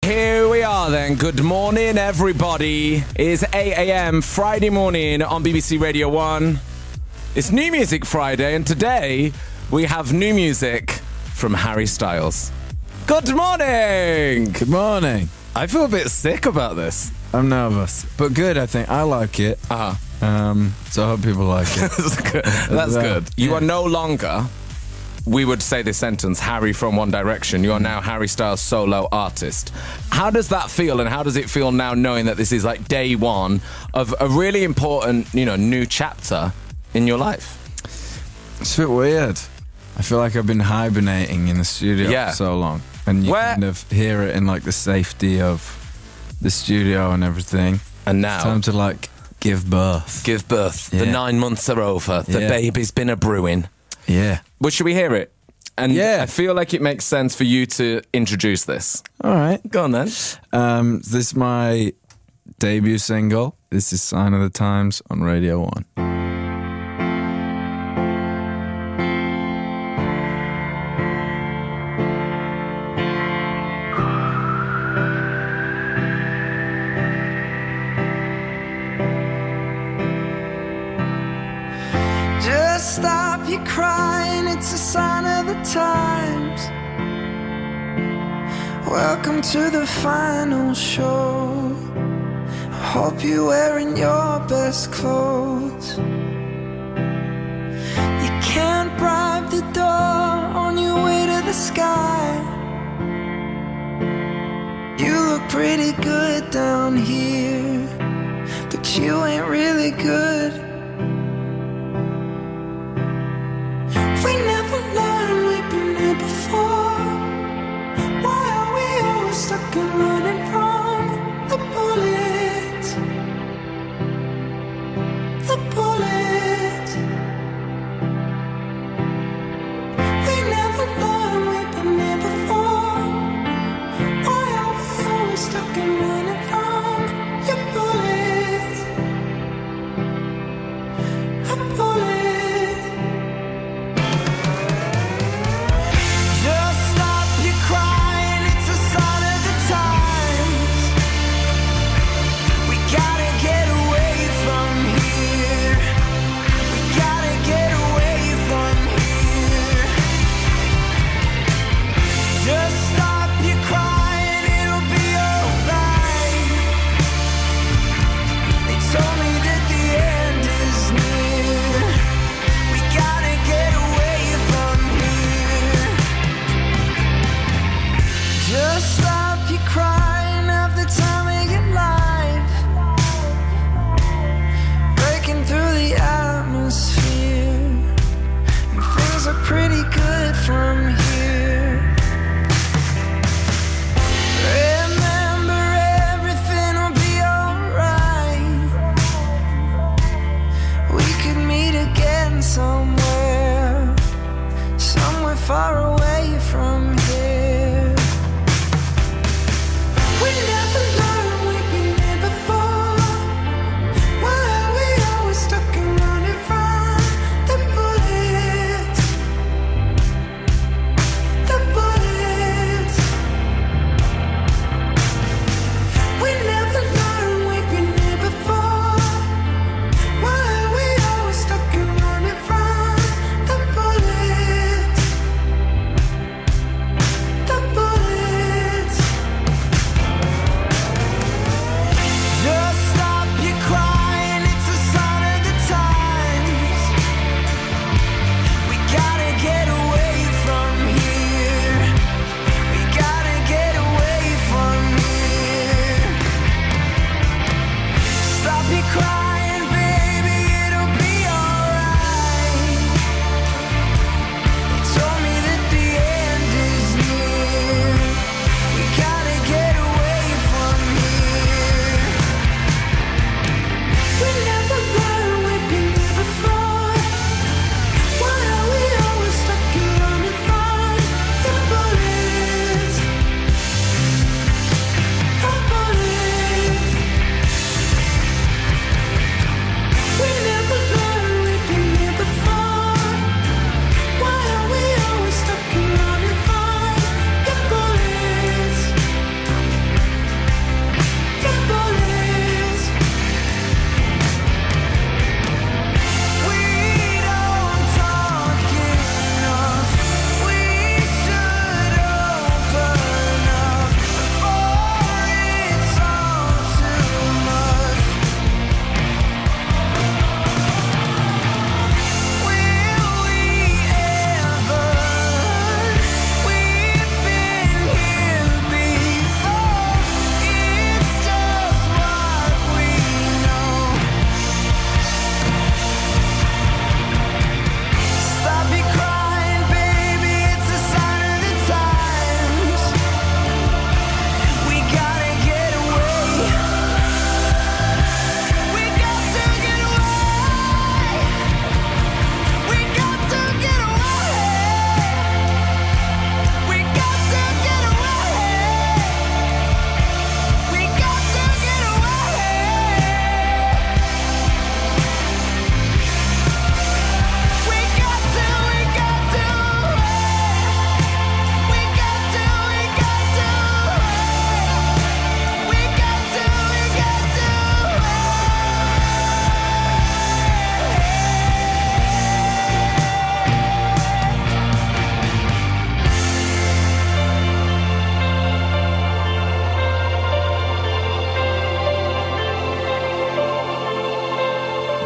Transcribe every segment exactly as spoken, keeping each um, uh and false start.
here we are then. Good morning, everybody. It's eight a.m. Friday morning on B B C Radio one. It's New Music Friday, and today we have new music from Harry Styles. Good morning! Good morning. I feel a bit sick about this. I'm nervous, but good, I think. I like it. Uh-huh. Um, so I hope people like it. That's good. That's well. good. You Yeah. are no longer, we would say this sentence, Harry from One Direction. You are now Harry Styles solo artist. How does that feel, and how does it feel now knowing that this is like day one of a really important, you know, new chapter in your life? It's a bit weird. I feel like I've been hibernating in the studio Yeah. for so long. And you Where- kind of hear it in like the safety of the studio and everything. And It's now, time to like give birth. give birth. The Yeah. nine months are over. The Yeah. baby's been a brewing. Yeah. Well, should we hear it? And Yeah. I feel like it makes sense for you to introduce this. All right. Go on then. Um, this is my debut single. This is Sign of the Times on Radio one. Just stop your crying, it's a sign of the times. Welcome to the final show. I hope you're wearing your best clothes. You can't bribe the door on your way to the sky. You look pretty good down here, but you ain't really good. We never learned, we've been here before. Why are we always stuck and running from the bullets? The bullets. We never learned, we've been here before. Why are we always stuck and running from your bullets? The bullets. Just stop your crying, it's a sign of the times. We gotta get away from here. We gotta get away from here. Just stop your crying, it'll be alright.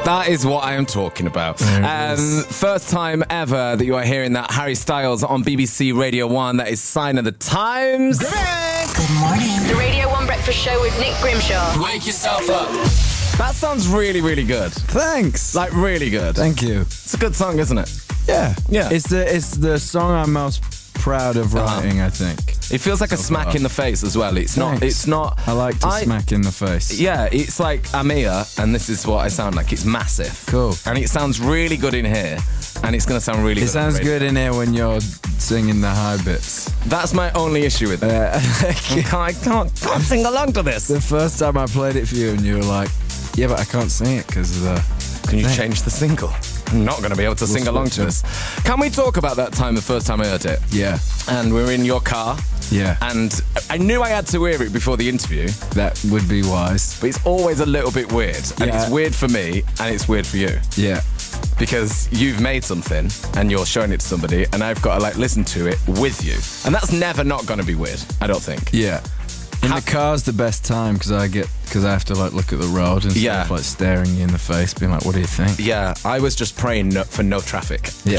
That is what I am talking about. Um, first time ever that you are hearing that Harry Styles on B B C Radio one. That is Sign of the Times. Good morning. The Radio one Breakfast Show with Nick Grimshaw. Wake yourself up. That sounds really, really good. Thanks. Like, really good. Thank you. It's a good song, isn't it? Yeah. Yeah. It's the it's the song I'm most proud of Uh-huh. writing, I think. It feels like a smack in the face as well. It's not. Thanks. It's not. I like to smack in the face. Yeah, it's like I'm here, and this is what I sound like. It's massive. Cool. And it sounds really good in here, and it's going to sound really It good. sounds on radio. good in here when you're singing the high bits. That's my only issue with it. Uh, I can't, I can't, can't sing along to this. the first time I played it for you, and you were like, "Yeah, but I can't sing it because of the." Can you thing." change the single? I'm not going to be able to We'll sing along to switch this. Can we talk about that time, the first time I heard it? Yeah. And we were in your car. Yeah. And I knew I had to hear it before the interview, That would be wise. but it's always a little bit weird. And Yeah. it's weird for me, and it's weird for you. Yeah. Because you've made something, and you're showing it to somebody, and I've got to, like, listen to it with you. And that's never not going to be weird, I don't think. Yeah. In How- the car's the best time because I get because I have to like look at the road and Yeah. stuff, like staring you in the face, being like, "What do you think?" Yeah, I was just praying no, for no traffic. Yeah.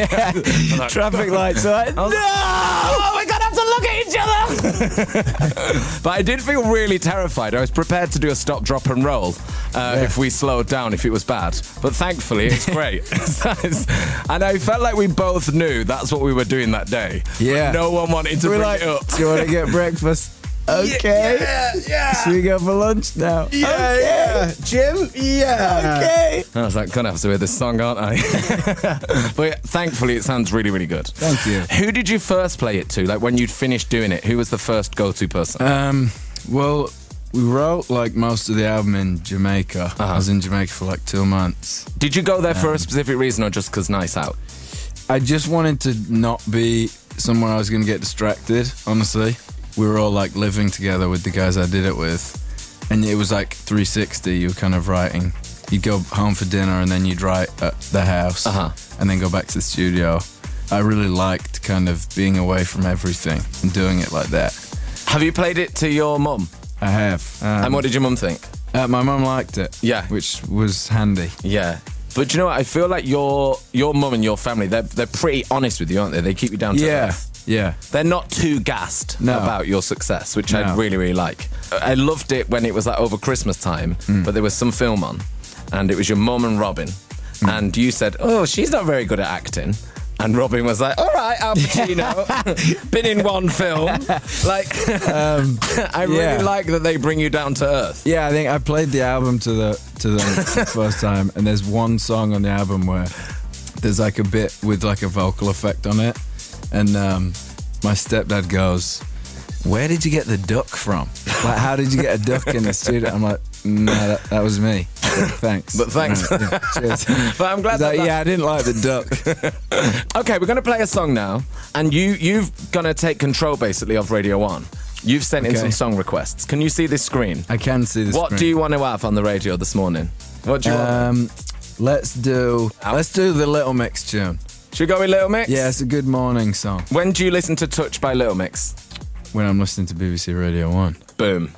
Traffic lights. Like, No! Oh, we're gonna have to look at each other! But I did feel really terrified. I was prepared to do a stop, drop, and roll uh, if we slowed down, if it was bad. But thankfully, it's great. And I felt like we both knew that's what we were doing that day. Yeah. No one wanted to We're bring like, it up. "Do you want to get breakfast?" Okay. Yeah, yeah. So we go for lunch now. Yeah, okay. yeah. Jim? Yeah. Okay. I was like, gonna have to hear this song, aren't I? But thankfully, it sounds really, really good. Thank you. Who did you first play it to? Like when you'd finished doing it, who was the first go-to person? Um. Well, we wrote like most of the album in Jamaica. Uh-huh. I was in Jamaica for like two months. Did you go there for a specific reason or just because nice out? I just wanted to not be somewhere I was going to get distracted, honestly. We were all like living together with the guys I did it with. And it was like three sixty, you were kind of writing. You'd go home for dinner and then you'd write at the house Uh-huh. and then go back to the studio. I really liked kind of being away from everything and doing it like that. Have you played it to your mum? I have. Um, And what did your mum think? uh, my mum liked it. Yeah. Which was handy. Yeah. But do you know what? I feel like your your mum and your family, they're, they're pretty honest with you, aren't they? They keep you down to Yeah. earth. Yeah. They're not too gassed No. about your success, which I No. really, really like. I loved it when it was like over Christmas time, Mm. but there was some film on, and it was your mum and Robin, Mm. and you said, "Oh, she's not very good at acting." And Robin was like, "All right, Al Pacino, been in one film." Like, Um, I really yeah. like that they bring you down to earth. Yeah, I think I played the album to the to them the first time, and there's one song on the album where there's like a bit with like a vocal effect on it, and um, my stepdad goes, "Where did you get the duck from? Like, how did you get a duck in the studio?" I'm like, "No, that, that was me. But thanks, But thanks. Right, yeah, cheers." But I'm glad He's that like, "Yeah, I didn't like the duck." Okay, we're going to play a song now, and you, you've going to take control, basically, of Radio one. You've sent in Okay. some song requests. Can you see this screen? I can see the What screen. do you want to have on the radio this morning? What do you want? Um, let's do let's do the Little Mix tune. Should we go with Little Mix? Yeah, it's a good morning song. When do you listen to Touch by Little Mix? When I'm listening to B B C Radio One. Boom.